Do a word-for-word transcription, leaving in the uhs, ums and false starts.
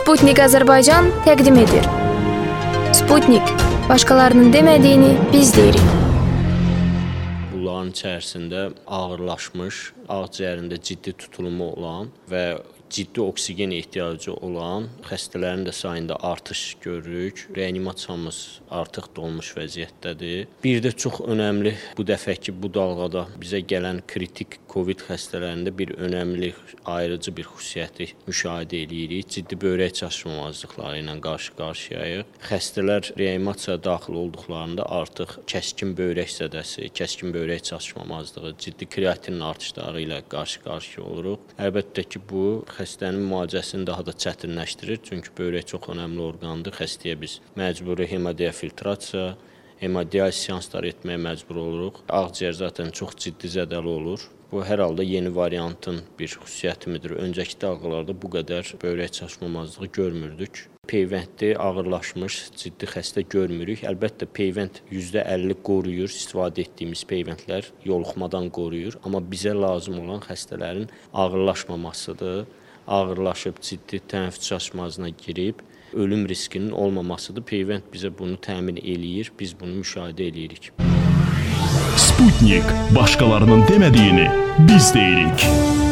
Sputnik Azərbaycan təqdim edir. Sputnik, başqalarının demədiyini biz deyirik. Bunların içərisində ağırlaşmış, ağciyərində ciddi tutulma olan və ciddi oksigen ehtiyacı olan xəstələrin də sayında artış görürük. Reanimasiyamız artıq dolmuş vəziyyətdədir. Bir də çox önəmli bu dəfəki bu dalğada bizə gələn kritik Covid xəstələrində bir önəmli ayrıcı bir xüsusiyyəti müşahidə edirik. Ciddi böbrək çatışmamazlıqları ilə qarşı-qarşıyayıq. Xəstələr reanimasiyaya daxil olduqlarında artıq kəskin böbrək zədəsi, kəskin böbrək çatışmamazlığı, ciddi kreatinin artışları ilə qarşı-qarşıya oluruq. Əlbəttə ki, bu xəstənin müalicəsini daha da çətinləşdirir. Çünki böbrək çox önəmli orqandır. Xəstəyə biz məcburi hemodiafiltrasiya, hemodializ seansları etməyə məcbur oluruq. Ağciyər zaten çox ciddi zədəli olur. Bu, hər halda yeni variantın bir xüsusiyyəti midir? Öncəki dalğalarda bu qədər böbrək çatışmamazlığı görmürdük. Peyvəndli, ağırlaşmış, ciddi xəstə görmürük. Əlbəttə, peyvənd yüzdə əlli qoruyur, istifadə etdiyimiz peyvəndlər yoluxmadan qoruyur. Amma bizə lazım olan xəstələrin ağırlaşmamasıdır. Ağırlaşıb ciddi tənəffüs çatışmazlığına girib, ölüm riskinin olmamasıdır. Peyvənd bizə bunu təmin eləyir, biz bunu müşahidə eləyirik. Sputnik, başqalarının demədiyini biz deyirik.